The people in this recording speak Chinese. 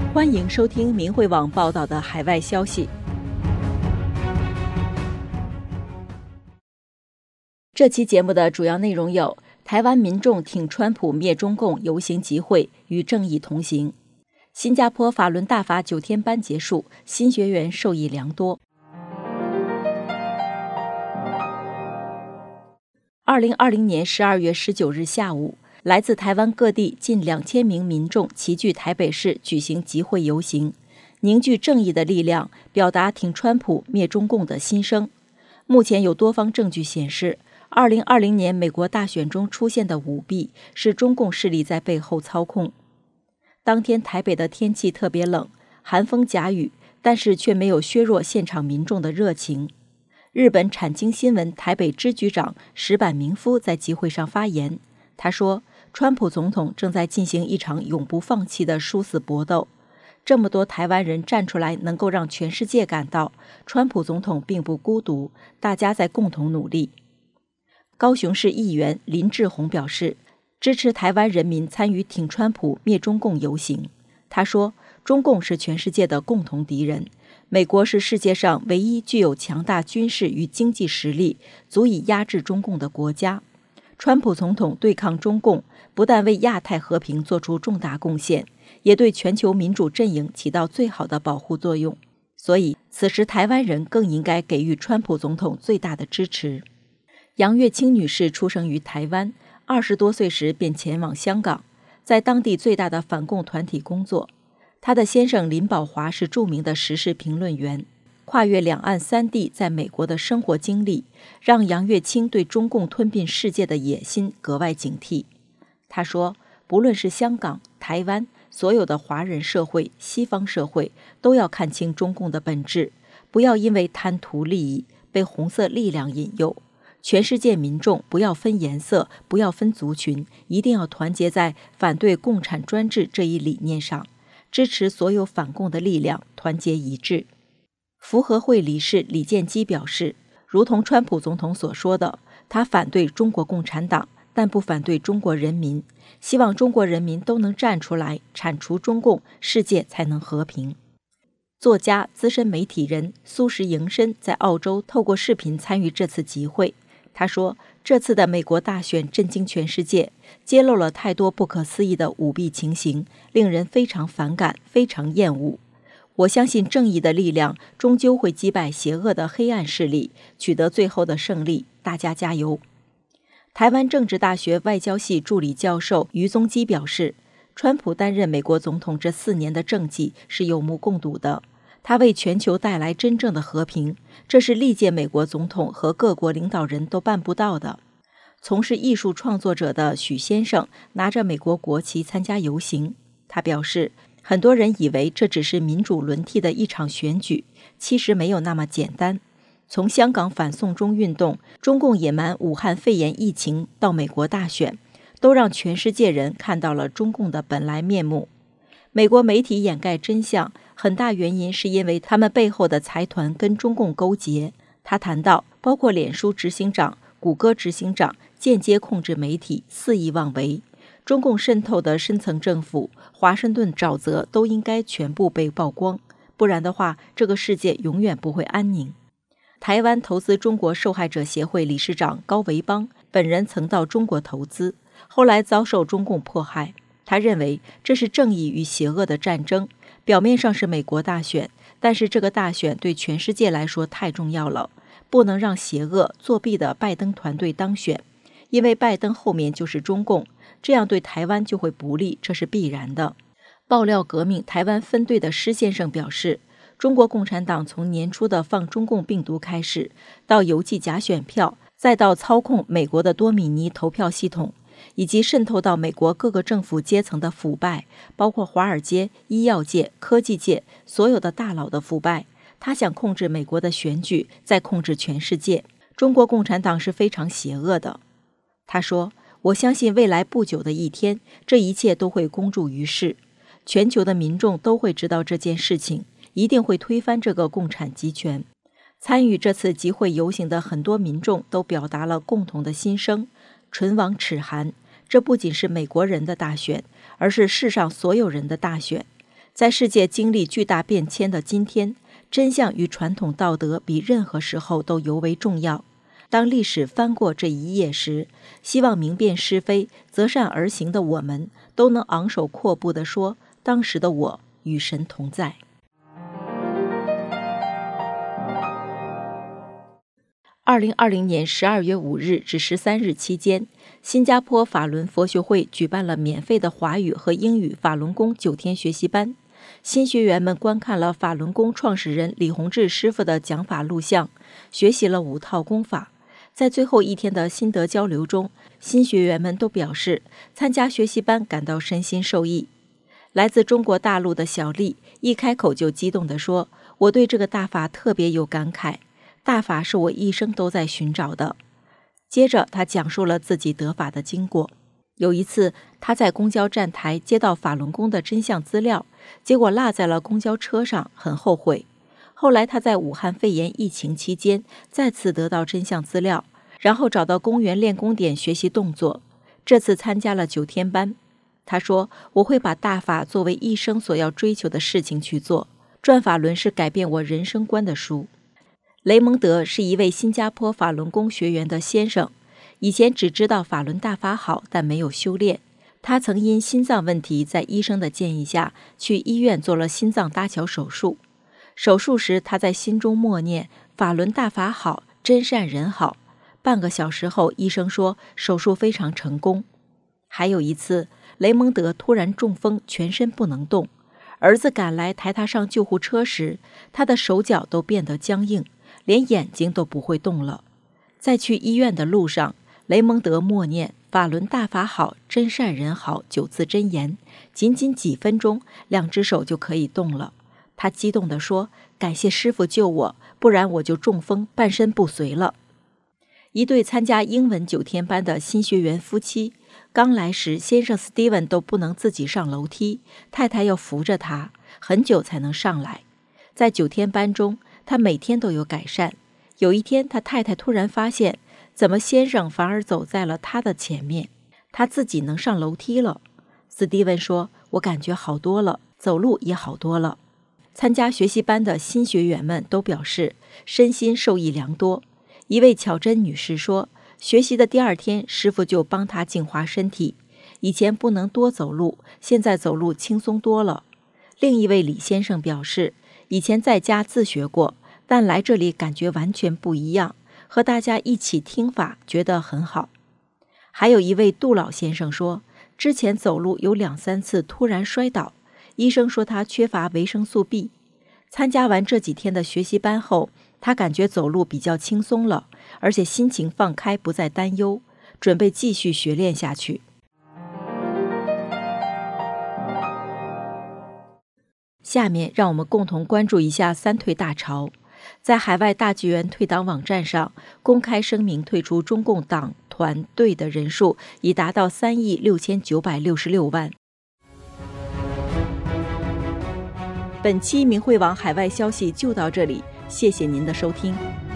欢迎收听明慧网报道的海外消息。这期节目的主要内容有：台湾民众挺川普灭中共游行集会，与正义同行；新加坡法轮大法9天班结束，新学员受益良多。2020年12月19日下午，来自台湾各地近2000名民众齐聚台北市举行集会游行，凝聚正义的力量，表达挺川普灭中共的心声。目前有多方证据显示，2020年美国大选中出现的舞弊是中共势力在背后操控。当天台北的天气特别冷，寒风夹雨，但是却没有削弱现场民众的热情。日本产经新闻台北支局长石坂明夫在集会上发言，他说，川普总统正在进行一场永不放弃的殊死搏斗。这么多台湾人站出来，能够让全世界感到川普总统并不孤独，大家在共同努力。高雄市议员林志宏表示，支持台湾人民参与挺川普灭中共游行。他说，中共是全世界的共同敌人，美国是世界上唯一具有强大军事与经济实力，足以压制中共的国家。川普总统对抗中共，不但为亚太和平做出重大贡献，也对全球民主阵营起到最好的保护作用。所以，此时台湾人更应该给予川普总统最大的支持。杨月清女士出生于台湾，20多岁时便前往香港，在当地最大的反共团体工作。她的先生林宝华是著名的时事评论员。跨越两岸三地在美国的生活经历，让杨月清对中共吞并世界的野心格外警惕。他说，不论是香港、台湾，所有的华人社会、西方社会都要看清中共的本质，不要因为贪图利益被红色力量引诱。全世界民众不要分颜色，不要分族群，一定要团结在反对共产专制这一理念上，支持所有反共的力量，团结一致。福和会理事李建基表示，如同川普总统所说的，他反对中国共产党，但不反对中国人民，希望中国人民都能站出来铲除中共，世界才能和平。作家、资深媒体人苏石迎申在澳洲透过视频参与这次集会。他说，这次的美国大选震惊全世界，揭露了太多不可思议的舞弊情形，令人非常反感，非常厌恶。我相信正义的力量终究会击败邪恶的黑暗势力，取得最后的胜利，大家加油。台湾政治大学外交系助理教授于宗基表示，川普担任美国总统这4年的政绩是有目共睹的，他为全球带来真正的和平，这是历届美国总统和各国领导人都办不到的。从事艺术创作者的许先生拿着美国国旗参加游行，他表示，很多人以为这只是民主轮替的一场选举，其实没有那么简单。从香港反送中运动、中共野蛮武汉肺炎疫情到美国大选，都让全世界人看到了中共的本来面目。美国媒体掩盖真相，很大原因是因为他们背后的财团跟中共勾结。他谈到，包括脸书执行长、谷歌执行长间接控制媒体，肆意妄为。中共渗透的深层政府、华盛顿沼泽都应该全部被曝光，不然的话，这个世界永远不会安宁。台湾投资中国受害者协会理事长高维邦本人曾到中国投资，后来遭受中共迫害。他认为这是正义与邪恶的战争，表面上是美国大选，但是这个大选对全世界来说太重要了，不能让邪恶作弊的拜登团队当选，因为拜登后面就是中共，这样对台湾就会不利，这是必然的。爆料革命台湾分队的施先生表示，中国共产党从年初的放中共病毒开始，到邮寄假选票，再到操控美国的多米尼投票系统，以及渗透到美国各个政府阶层的腐败，包括华尔街、医药界、科技界所有的大佬的腐败。他想控制美国的选举，再控制全世界。中国共产党是非常邪恶的。他说，我相信未来不久的一天，这一切都会公诸于世，全球的民众都会知道这件事情，一定会推翻这个共产集权。参与这次集会游行的很多民众都表达了共同的心声，唇亡齿寒。这不仅是美国人的大选，而是世上所有人的大选。 在世界经历巨大变迁的今天，真相与传统道德比任何时候都尤为重要。当历史翻过这一页时，希望明辨是非、择善而行的我们，都能昂首阔步地说：当时的我与神同在。2020年12月5日至13日期间，新加坡法轮佛学会举办了免费的华语和英语法轮功9天学习班。新学员们观看了法轮功创始人李洪志师傅的讲法录像，学习了5套功法。在最后一天的心得交流中，新学员们都表示参加学习班感到身心受益。来自中国大陆的小丽一开口就激动地说：我对这个大法特别有感慨，大法是我一生都在寻找的。接着他讲述了自己得法的经过。有一次他在公交站台接到法轮功的真相资料，结果落在了公交车上，很后悔。后来他在武汉肺炎疫情期间再次得到真相资料，然后找到公园练功点学习动作，这次参加了9天班。他说：我会把大法作为一生所要追求的事情去做，转法轮是改变我人生观的书。雷蒙德是一位新加坡法轮功学员的先生，以前只知道法轮大法好，但没有修炼。他曾因心脏问题在医生的建议下去医院做了心脏搭桥手术。手术时他在心中默念法轮大法好，真善人好。半个小时后，医生说手术非常成功。还有一次，雷蒙德突然中风，全身不能动。儿子赶来抬他上救护车时，他的手脚都变得僵硬，连眼睛都不会动了。在去医院的路上，雷蒙德默念法轮大法好，真善人好9字真言，仅仅几分钟，2只手就可以动了。他激动地说：感谢师父救我，不然我就中风，半身不遂了。一对参加英文9天班的新学员夫妻，刚来时先生 Steven 都不能自己上楼梯，太太要扶着他，很久才能上来。在9天班中，他每天都有改善。有一天，他太太突然发现，怎么先生反而走在了他的前面，他自己能上楼梯了。Steven 说：我感觉好多了，走路也好多了。参加学习班的新学员们都表示身心受益良多。一位巧珍女士说，学习的第2天，师傅就帮她净化身体，以前不能多走路，现在走路轻松多了。另一位李先生表示，以前在家自学过，但来这里感觉完全不一样，和大家一起听法觉得很好。还有一位杜老先生说，之前走路有2、3次突然摔倒，医生说他缺乏维生素 B。 参加完这几天的学习班后，他感觉走路比较轻松了，而且心情放开，不再担忧，准备继续学练下去。下面让我们共同关注一下3退大潮。在海外大纪元退党网站上公开声明退出中共党团队的人数已达到3.6966亿。本期明慧网海外消息就到这里，谢谢您的收听。